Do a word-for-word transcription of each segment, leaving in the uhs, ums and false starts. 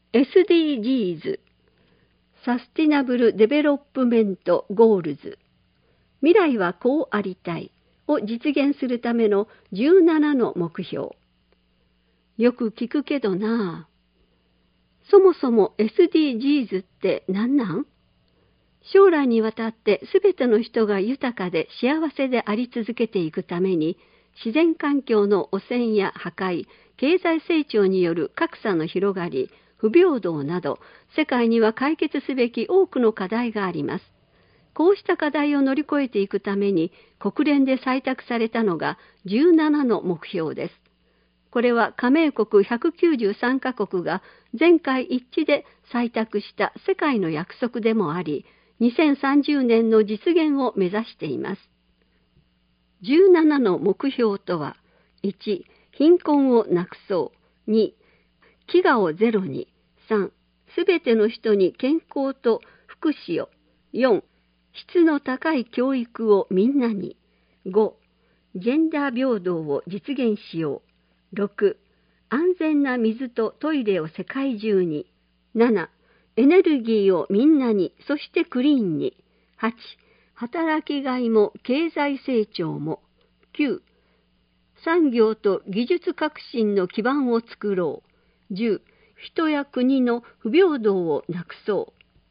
エスディージーズ サスティナブル・デベロップメント・ゴールズ未来はこうありたいを実現するためのじゅうななの目標。よく聞くけどなあ。そもそも エスディージーズ って何なん？将来にわたってすべての人が豊かで幸せであり続けていくために、自然環境の汚染や破壊、経済成長による格差の広がり、不平等など、世界には解決すべき多くの課題があります。こうした課題を乗り越えていくために、国連で採択されたのがじゅうななの目標です。これは加盟国ひゃくきゅうじゅうさんカ国が全会一致で採択した世界の約束でもあり、にせんさんじゅうねんの実現を目指しています。じゅうななの目標とは、いち、貧困をなくそう。に、飢餓をゼロに。さん、すべての人に健康と福祉を。よん、質の高い教育をみんなに。ご、ジェンダー平等を実現しよう。ろく、安全な水とトイレを世界中に。なな、エネルギーをみんなに、そしてクリーンに。はち、働きがいも経済成長も。きゅう、産業と技術革新の基盤を作ろう。じゅう、人や国の不平等をなくそう。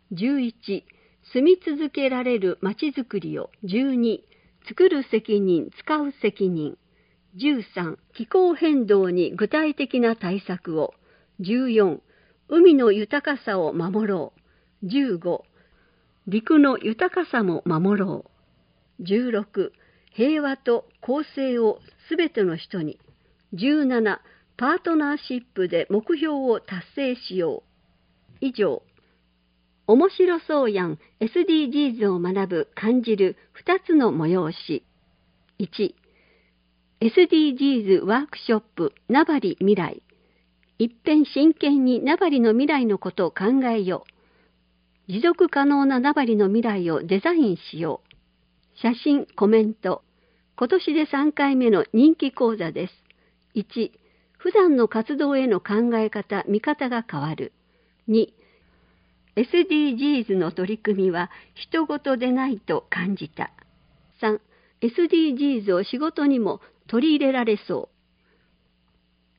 じゅういち、住み続けられるまちづくりを。じゅうに、作る責任、使う責任。じゅうさん、気候変動に具体的な対策を。じゅうよん、海の豊かさを守ろう。じゅうご、陸の豊かさも守ろう。じゅうろく、平和と公正をすべての人に。じゅうなな、パートナーシップで目標を達成しよう。以上。面白そうやん エスディージーズ を学ぶ感じるふたつの催し。いち、エスディージーズ ワークショップナバリ未来。一遍真剣にナバリの未来のことを考えよう。持続可能なナバリの未来をデザインしよう。写真、コメント。今年でさんかいめの人気講座です。いち、普段の活動への考え方、見方が変わる。に、エスディージーズ の取り組みは人事でないと感じた。さん、エスディージーズ を仕事にも取り入れられそう。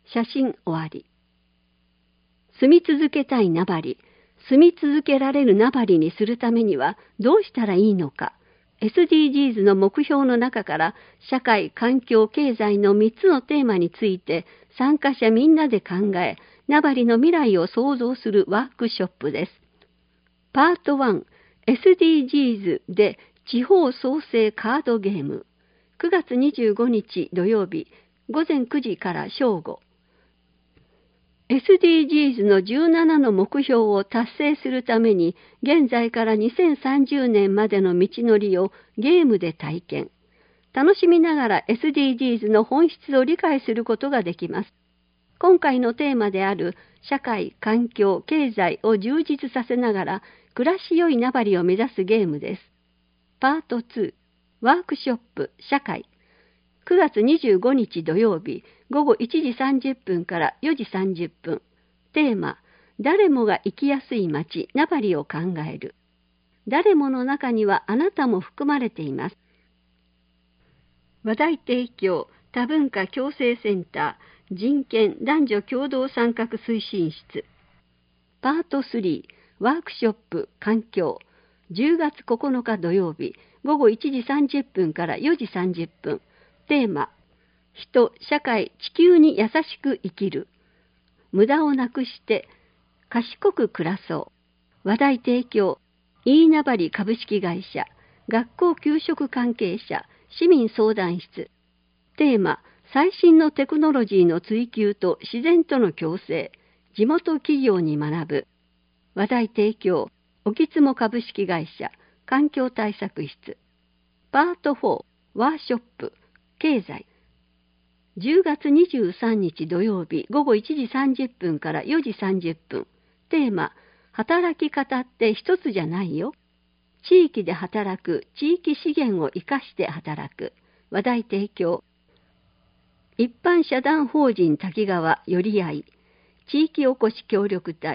写真終わり。住み続けたいナバリ、住み続けられるナバリにするためにはどうしたらいいのか。エスディージーズ の目標の中から社会、環境、経済のみっつのテーマについて参加者みんなで考え、ナバリの未来を創造するワークショップです。パートワン、エスディージーズ で地方創生カードゲーム。くがつにじゅうごにち土曜日、ごぜんくじから正午。エスディージーズ のじゅうななの目標を達成するために、現在からにせんさんじゅうねんまでの道のりをゲームで体験。楽しみながら エスディージーズ の本質を理解することができます。今回のテーマである社会、環境、経済を充実させながら暮らしよいナバリを目指すゲームです。パートツー、ワークショップ、社会。くがつにじゅうごにち土曜日、ごごいちじさんじゅっぷんからよじさんじゅっぷん。テーマ、誰もが生きやすい街、ナバリを考える。誰もの中にはあなたも含まれています。話題提供、多文化共生センター、人権男女共同参画推進室。パートスリー、ワークショップ、環境。じゅうがつここのか土曜日、ごごいちじさんじゅっぷんからよじさんじゅっぷん。テーマ、人、社会、地球に優しく生きる。無駄をなくして賢く暮らそう。話題提供、飯名張株式会社、学校給食関係者、市民相談室。テーマ、最新のテクノロジーの追求と自然との共生。地元企業に学ぶ。話題提供、沖つも株式会社、環境対策室。パートフォー、ワーショップ、経済。じゅうがつにじゅうさんにち土曜日、ごごいちじさんじゅっぷんからよじさんじゅっぷん。テーマ、働き方って一つじゃないよ。地域で働く、地域資源を生かして働く。話題提供。一般社団法人滝川よりあい、地域おこし協力隊、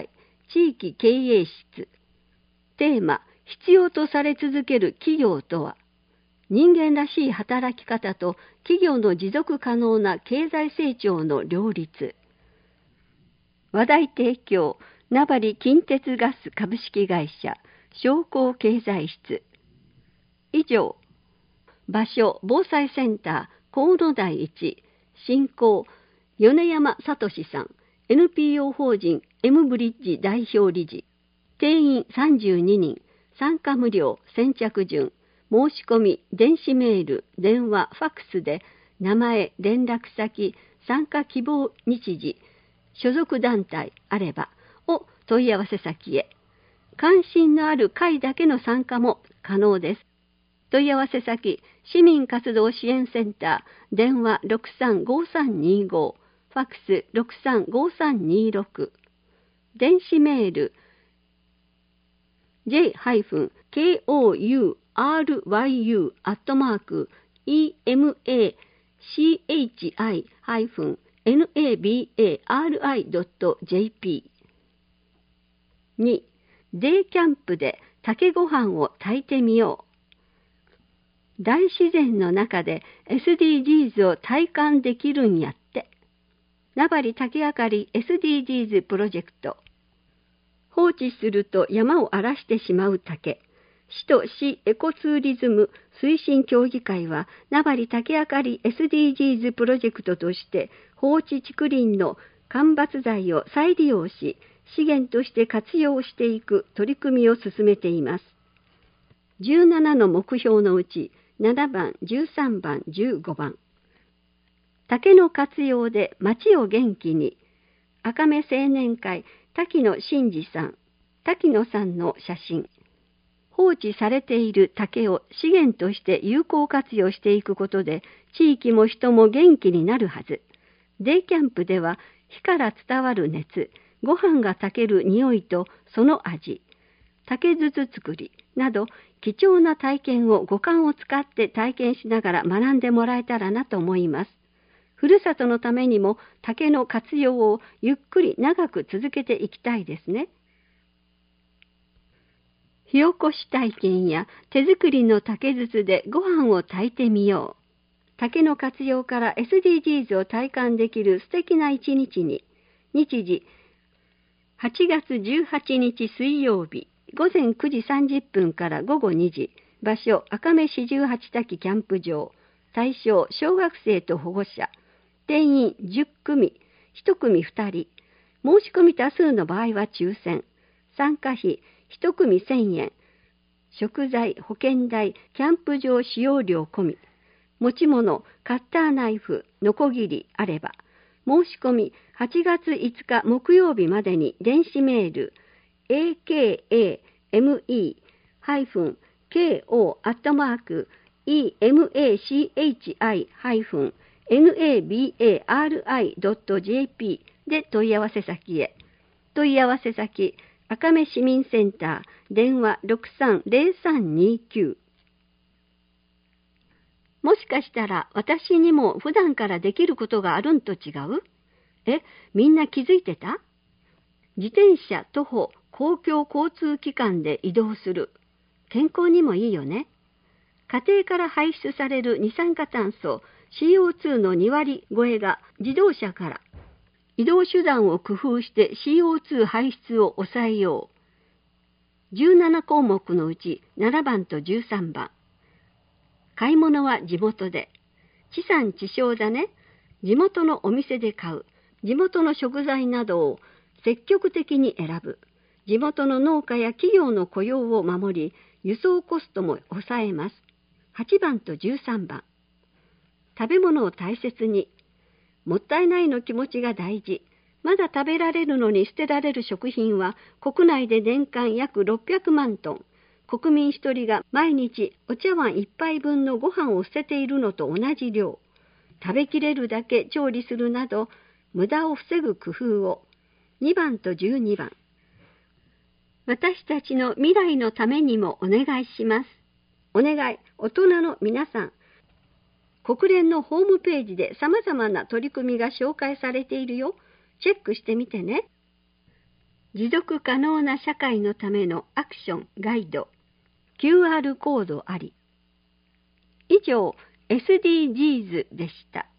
地域経営室。テーマ、必要とされ続ける企業とは、人間らしい働き方と企業の持続可能な経済成長の両立。話題提供、名張近鉄ガス株式会社商工経済室。以上。場所、防災センター、河野台いち、進行、米山聡さん、エヌピーオー 法人 M ブリッジ代表理事。定員さんじゅうににん、参加無料、先着順。申し込み、電子メール、電話、ファックスで、名前、連絡先、参加希望日時、所属団体あれば、を問い合わせ先へ。関心のある会だけの参加も可能です。問い合わせ先、市民活動支援センター、電話 ろくさんごさんにご、ファックス ろくさんごさんにろく、電子メール、ジェイ ケーオーユーアールワイユー アットマーク イーエムエーシーエイチアイ エヌエービーエーアールアイ ドット ジェーピー。に、デイキャンプで竹ごはんを炊いてみよう。大自然の中で エスディージーズ を体感できるんやって。名張竹あかり エスディージーズ プロジェクト。放置すると山を荒らしてしまう竹。市と市エコツーリズム推進協議会は、名張竹あかり エスディージーズ プロジェクトとして、放置竹林の間伐材を再利用し、資源として活用していく取り組みを進めています。じゅうななの目標のうち、ななばん、じゅうさんばん、じゅうごばん。竹の活用で町を元気に。赤目青年会、滝野真二さん、滝野さんの写真。放置されている竹を資源として有効活用していくことで、地域も人も元気になるはず。デイキャンプでは、火から伝わる熱、ご飯が炊ける匂いとその味、竹筒作りなど、貴重な体験を五感を使って体験しながら学んでもらえたらなと思います。ふるさとのためにも竹の活用をゆっくり長く続けていきたいですね。火起こし体験や手作りの竹筒でご飯を炊いてみよう。竹の活用から エスディージーズ を体感できる素敵な一日に。日時、はちがつじゅうはちにち水曜日、ごぜんくじさんじゅっぷんからごごにじ。場所、赤目四十八滝キャンプ場。対象、小学生と保護者。定員じゅっくみ、いちくみふたり。申し込み多数の場合は抽選。参加費、いちくみせんえん。食材、保険代、キャンプ場使用料込み。持ち物、カッターナイフ、ノコギリあれば。申し込み、はちがついつか木曜日までに電子メール、エーケーエーエムイーケーオー アットマーク イーエムエーシーエイチアイ エヌエービーエーアールアイ ドット ジェーピー で問い合わせ先へ。問い合わせ先、赤目市民センター、電話 ろくさんぜろさんにきゅう。もしかしたら私にも普段からできることがあるんと違う？え、みんな気づいてた？自転車、徒歩、公共交通機関で移動する。健康にもいいよね。家庭から排出される二酸化炭素 シーオーツー のにわり超えが自動車から。移動手段を工夫して シーオーツー 排出を抑えよう。じゅうななこうもくのうちななばんとじゅうさんばん。買い物は地元で。地産地消だね。地元のお店で買う。地元の食材などを積極的に選ぶ。地元の農家や企業の雇用を守り、輸送コストも抑えます。はちばんとじゅうさんばん。食べ物を大切に。もったいないの気持ちが大事。まだ食べられるのに捨てられる食品は国内で年間約ろっぴゃくまんトン。国民一人が毎日お茶碗一杯分のご飯を捨てているのと同じ量。食べきれるだけ調理するなど、無駄を防ぐ工夫を。にばんとじゅうにばん。私たちの未来のためにもお願いします。お願い、大人の皆さん。国連のホームページで様々な取り組みが紹介されているよ。チェックしてみてね。 持続可能な社会のためのアクションガイド キューアール コードあり。以上 エスディージーズ でした。